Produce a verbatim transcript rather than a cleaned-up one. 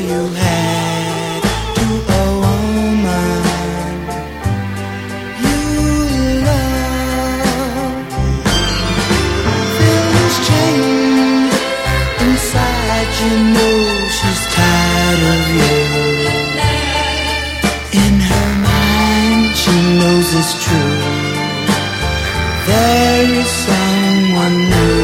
you had to a woman you love. Feelings change inside, you know she's tired of you. In her mind she knows it's true, there is someone new.